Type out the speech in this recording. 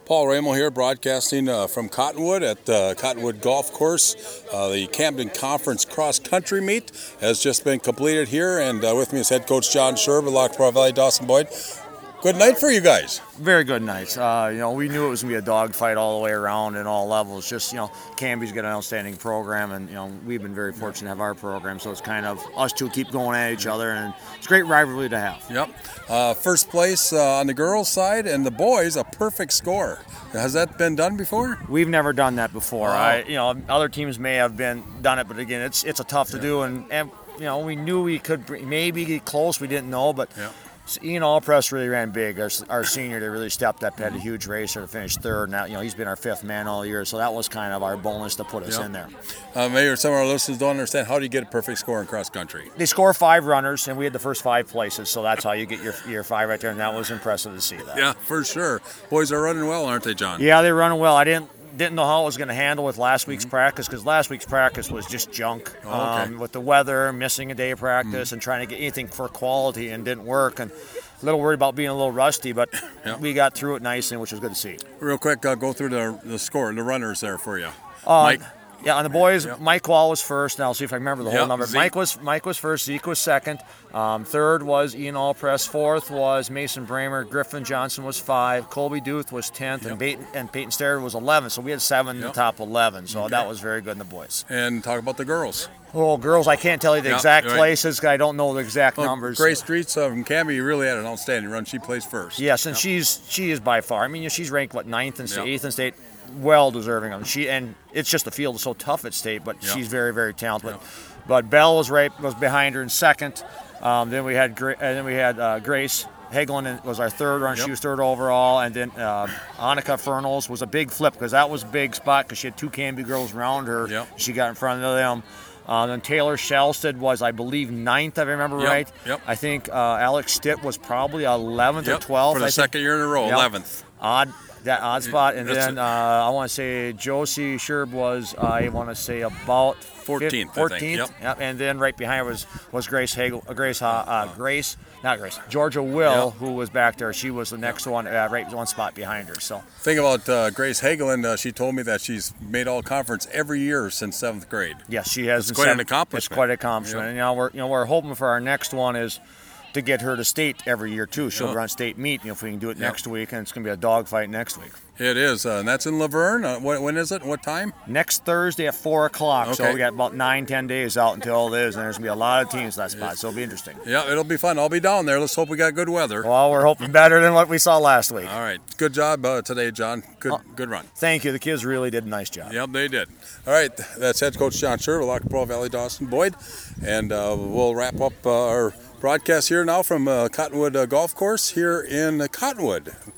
Paul Ramo here, broadcasting from Cottonwood at Cottonwood Golf Course. The Camden Conference Cross Country Meet has just been completed here, and with me is head coach John Sherb of Lockport Valley Dawson Boyd. Good night for you guys. Very good nights. We knew it was going to be a dogfight all the way around in all levels. Just, Canby's got an outstanding program, and, we've been very fortunate to have our program. So it's kind of us two keep going at each other, and it's a great rivalry to have. Yep. First place on the girls' side, and the boys, a perfect score. Has that been done before? We've never done that before. Wow. Other teams may have done it, but again, it's a tough to do, and we knew we could maybe get close. We didn't know, but. Yeah. Ian Allpress really ran big. Our senior, they really stepped up, had a huge racer to finish third. Now, he's been our fifth man all year, so that was kind of our bonus to put us in there. Maybe some of our listeners don't understand, how do you get a perfect score in cross country? They score 5 runners, and we had the first 5 places, so that's how you get your 5 right there, and that was impressive to see that. Yeah, for sure. Boys are running well, aren't they, John? Yeah, they're running well. I didn't know how it was going to handle with last week's practice, because last week's practice was just junk. With the weather, missing a day of practice, and trying to get anything for quality, and didn't work. And a little worried about being a little rusty, but we got through it nicely, which was good to see. Real quick, go through the score, the runners there for you. Mike. Yeah, on the boys, Mike Wall was first, and I'll see if I remember the whole number. Zeke. Mike was first, Zeke was second. Third was Ian Allpress. Fourth was Mason Bramer. Griffin Johnson was 5. Colby Duth was 10th, and Peyton Starrett was 11th. So we had 7 in the top 11. So that was very good in the boys. And talk about the girls. Oh, girls, I can't tell you the exact places, because I don't know the exact numbers. Grace Streets from Canby really had an outstanding run. She plays first. Yes, and she is by far. I mean, she's ranked, 9th and 8th in state. Well deserving of it. And it's just the field is so tough at state, but she's very, very talented. But Belle was behind her in second. Then we had Grace Hagelin was our third run. She was third overall, and then Annika Fernals was a big flip, because that was a big spot, because she had 2 Canby girls around her. She got in front of them. Then Taylor Shellstead was, I believe, 9th, if I remember right. I think Alex Stitt was probably 11th or 12th. For the second year in a row, 11th. Odd spot. And then I want to say Josie Sherb was, I want to say, about 14th. 14th. Yep. And then right behind her was Georgia Will, who was back there. She was the next one, right one spot behind her. So think about Grace Hagelin. She told me that she's made all conference every year since 7th grade. Yes, she has. It's quite an accomplishment. It's quite an accomplishment. And we're hoping for our next one is to get her to state every year too. She'll run state meet, if we can do it next week, and it's going to be a dogfight next week. It is, and that's in Laverne. When is it? What time? Next Thursday at 4 o'clock. Okay. So we got about 9-10 days out until it is, and there's going to be a lot of teams in that spot, so it'll be interesting. Yeah, it'll be fun. I'll be down there. Let's hope we got good weather. Well, we're hoping better than what we saw last week. All right. Good job today, John. Good run. Thank you. The kids really did a nice job. Yep, they did. All right. That's head coach John Sherb of Lockport Valley Dawson Boyd, and we'll wrap up our broadcast here now from Cottonwood Golf Course here in Cottonwood.